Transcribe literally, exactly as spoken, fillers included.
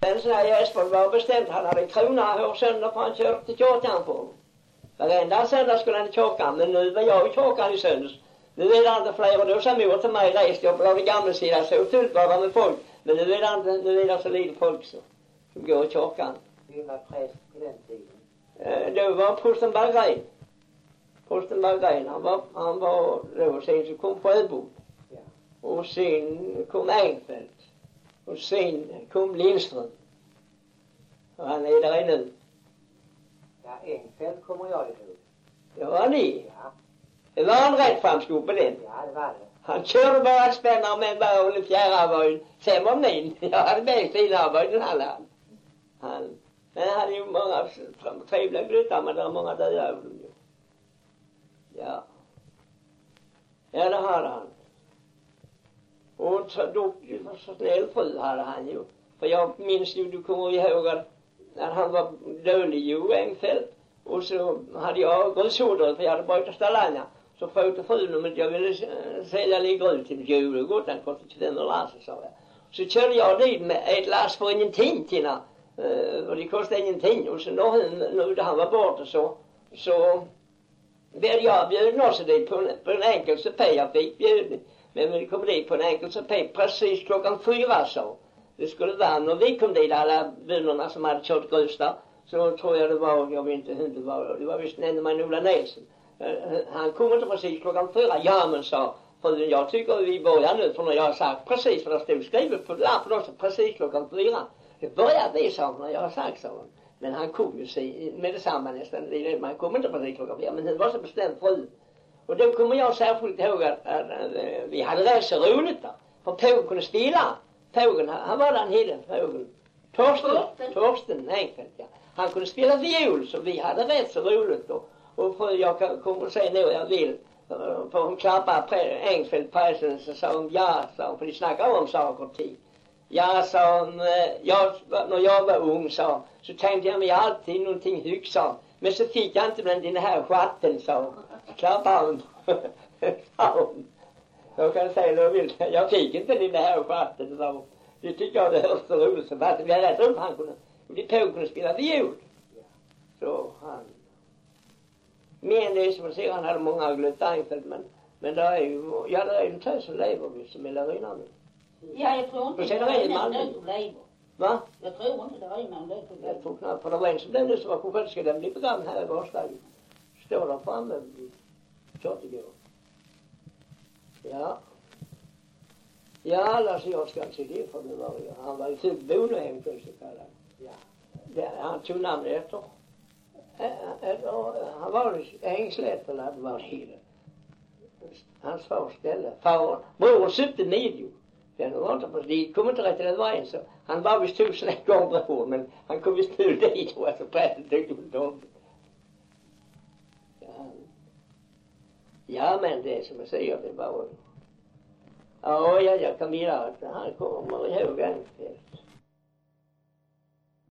En sån här Jesper var bestämt, han hade en krona här sönder för han körde till kyrkan på. Varenda söndag skulle han till kyrkan, men nu var jag i kyrkan i söndags. Nu är det inte fler, och då sa mor till mig, reste jag på den gamla sidan, så fullt var det med folk. Men nu är det inte, nu är det så lite folk så, som går i kyrkan. Du var präst på den tiden? Eh, då var prosten Berggren. Prosten Berggren, han var, han var då, sen så kom Sjöbo. Ja. Och sen kom Engfeldt. Och sen kom Lindström. Och han är där nu. Ja, Engfeldt kommer jag ihåg. Det var ni. Ja. Det var en rätt framskog på den. Ja, det var det. Han körde bara spännare med bara under fjärravöjden. Sen var min. Jag hade med finavöjden han hade. Han, men han hade ju många trevliga grytar, men det var många döda över dem ju. Ja. Ja, det hade han. Och så då, så snäll fru hade han ju. För jag minns ju, du kommer ihåg att när han var dölig ju, Engfeldt. Och så hade jag grusodret, för jag hade börjat stallarna. Så frågade frun om jag ville sälja lite grus till jul. Gott, han kostade tjugofem lass, sa jag. Så körde jag dit med ett lass för ingenting till henne. Uh, och det kostade ingenting. Och sen då nu han var borta så, så blev jag bjuden också dit på en, på en enkel supé. Jag fick bjuden. Men vi kom dit på en enkel supé precis klockan fyra så. Det skulle vara när vi kom dit, alla bönorna som hade kört grus där. Så tror jag det var, jag vet inte hur det var, det var visst en man Ola Nelson. Uh, han kom inte precis klockan fyra. Ja, men sa frun, jag tycker vi börjar nu, för när jag har sagt precis, för det stod skrivet på lappen också, precis klockan fyra. Det började vi, sa när jag har sagt så. Men han kom ju sig med detsamma nästan. Man kom inte precis klockan fyra, men det var så bestämt fru. Och då kommer jag särskilt ihåg att, att, att, att vi hade rätt så roligt där. För tågen kunde spela. Tågen, han var där en hel tågen. Torsten, Torsten Engfeldt, ja. Han kunde spela viol, så vi hade rätt så roligt då. Och för jag kommer att säga nu jag vill. För hon klappade Engfeldt prästen, så sa hon ja, sa hon, för de snackade om saker och ting. Ja, sa hon, jag, när jag var ung, sa så tänkte jag mig alltid någonting högt, sa. Men så fick jag inte bland den här schatten, sa hon. Klappade hon, sa hon. Jag kan säga det vill. Jag fick inte den här schatten, sa hon. Det tycker jag det hörde så roligt. Så att vi hade rätt om han kunde, de tåg kunde spela viol. Så han. Men det är som att säga, han hade många glömt Engfeldt, men, men det är ju, ja det är ju en tös som lever vi som är lärinnan nu. Ja, jag tror inte det är någon som lever. Va? Jag tror inte det är någon som lever. Jag tror knappt, för det var en som blev nu som var sjuksköterska, den blev program här i Gårdstad. Står där framme vid Kjartegård. Ja. Ja, alltså jag ska inte se det, för det var ju, han var ju typ bonehem, så kallad. Ja. Det, han tog namn efter. Han var Ängslätt eller det var det. Hans fars ställe. Far, bror sökte medjo. Den var inte på, de kom inte rätt till den vägen så. Han var visst tusen en gång bror, men han kom visst nu dit och så prästen tyckte inte om det. Ja. Ja, men det är som jag säger, det var ja, ja, jag kan mena att han kommer ihåg Engfeldt.